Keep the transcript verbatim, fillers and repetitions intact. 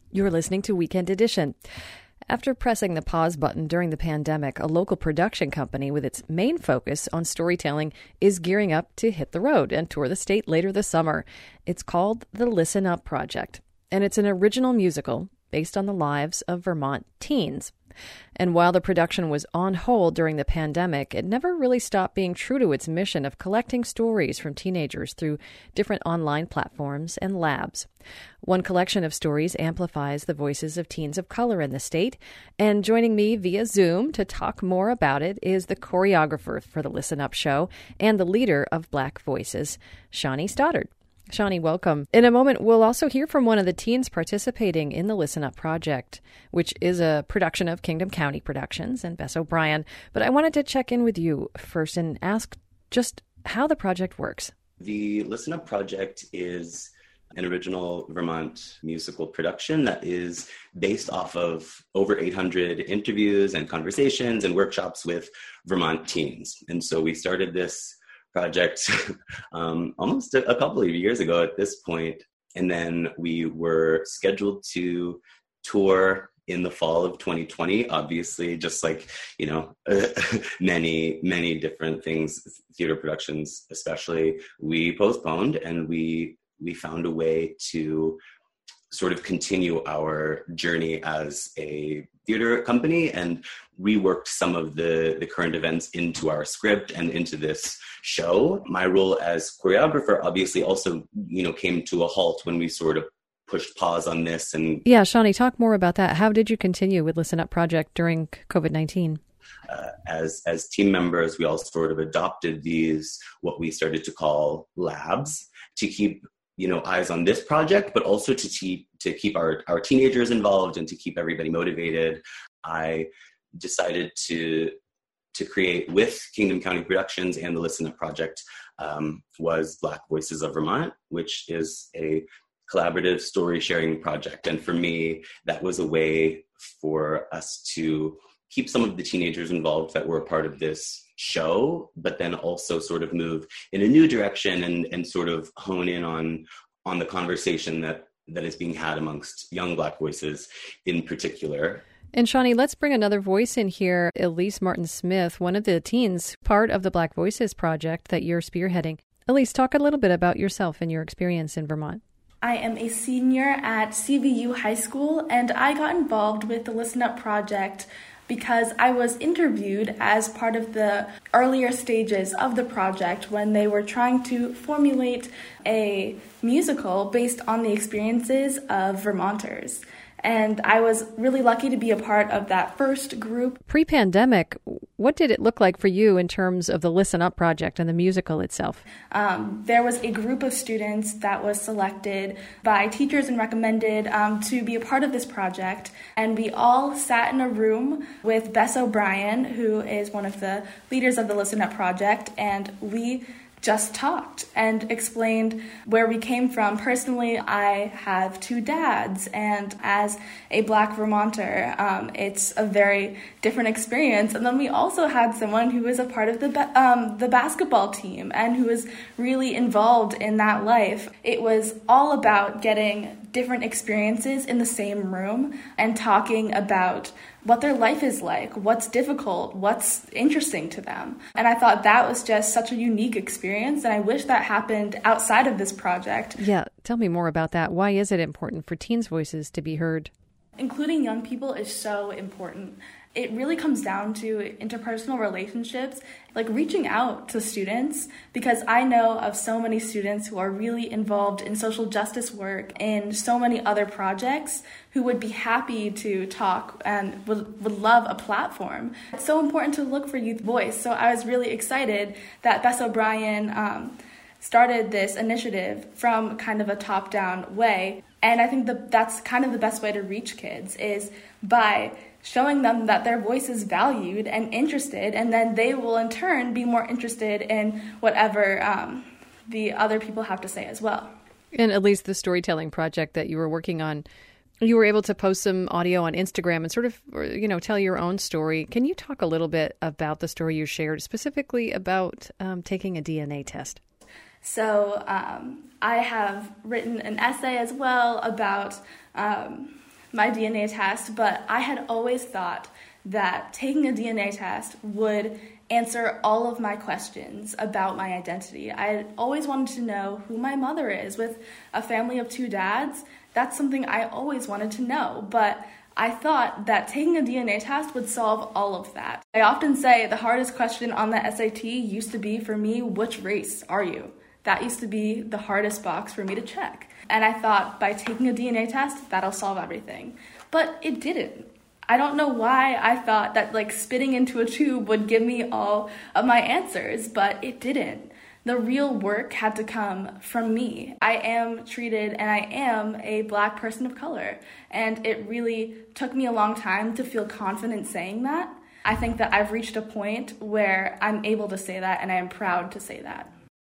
You're listening to Weekend Edition. After pressing the pause button during the pandemic, a local production company with its main focus on storytelling is gearing up to hit the road and tour the state later this summer. It's called the Listen Up Project, and it's an original musical based on the lives of Vermont teens. And while the production was on hold during the pandemic, it never really stopped being true to its mission of collecting stories from teenagers through different online platforms and labs. One collection of stories amplifies the voices of teens of color in the state. And joining me via Zoom to talk more about it is the choreographer for the Listen Up show and the leader of Black Voices, Shawnee Stoddard. Shawnee, welcome. In a moment, we'll also hear from one of the teens participating in the Listen Up Project, which is a production of Kingdom County Productions and Bess O'Brien. But I wanted to check in with you first and ask just how the project works. The Listen Up Project is an original Vermont musical production that is based off of over eight hundred interviews and conversations and workshops with Vermont teens. And so we started this project um, almost a, a couple of years ago at this point. And then we were scheduled to tour in the fall of twenty twenty, obviously, just like, you know, uh, many, many different things, theater productions especially, we postponed and we we found a way to sort of continue our journey as a theater company and reworked some of the, the current events into our script and into this show. My role as choreographer obviously also, you know, came to a halt when we sort of pushed pause on this. And yeah, Shawnee, talk more about that. How did you continue with Listen Up Project during covid nineteen? Uh, as as team members, we all sort of adopted these, what we started to call labs, to keep, you know, eyes on this project, but also to keep to keep our, our teenagers involved and to keep everybody motivated. I decided to to create with Kingdom County Productions and the Listen Up Project um, was Black Voices of Vermont, which is a collaborative story sharing project. And for me, that was a way for us to keep some of the teenagers involved that were a part of this show, but then also sort of move in a new direction and, and sort of hone in on, on the conversation that, that is being had amongst young Black voices in particular. And Shawnee, let's bring another voice in here, Elise Martin-Smith, one of the teens, part of the Black Voices project that you're spearheading. Elise, talk a little bit about yourself and your experience in Vermont. I am a senior at C V U High School, and I got involved with the Listen Up Project because I was interviewed as part of the earlier stages of the project when they were trying to formulate a musical based on the experiences of Vermonters. And I was really lucky to be a part of that first group. Pre-pandemic, what did it look like for you in terms of the Listen Up Project and the musical itself? Um, there was a group of students that was selected by teachers and recommended um, to be a part of this project. And we all sat in a room with Bess O'Brien, who is one of the leaders of the Listen Up Project, and we just talked and explained where we came from. Personally, I have two dads, and as a Black Vermonter, um, it's a very different experience. And then we also had someone who was a part of the ba- um, the basketball team and who was really involved in that life. It was all about getting different experiences in the same room and talking about what their life is like, what's difficult, what's interesting to them. And I thought that was just such a unique experience, and I wish that happened outside of this project. Yeah, tell me more about that. Why is it important for teens' voices to be heard? Including young people is so important. It really comes down to interpersonal relationships, like reaching out to students, because I know of so many students who are really involved in social justice work and so many other projects who would be happy to talk and would, would love a platform. It's so important to look for youth voice. So I was really excited that Bess O'Brien um, started this initiative from kind of a top-down way. And I think that that's kind of the best way to reach kids is by showing them that their voice is valued and interested, and then they will in turn be more interested in whatever um, the other people have to say as well. And at least the storytelling project that you were working on, you were able to post some audio on Instagram and sort of, you know, tell your own story. Can you talk a little bit about the story you shared, specifically about um, taking a D N A test? So um, I have written an essay as well about um, my D N A test, but I had always thought that taking a D N A test would answer all of my questions about my identity. I had always wanted to know who my mother is. With a family of two dads, that's something I always wanted to know, but I thought that taking a D N A test would solve all of that. I often say the hardest question on the S A T used to be for me, which race are you? That used to be the hardest box for me to check. And I thought by taking a D N A test, that'll solve everything. But it didn't. I don't know why I thought that like spitting into a tube would give me all of my answers, but it didn't. The real work had to come from me. I am treated and I am a Black person of color, and it really took me a long time to feel confident saying that. I think that I've reached a point where I'm able to say that, and I am proud to say that.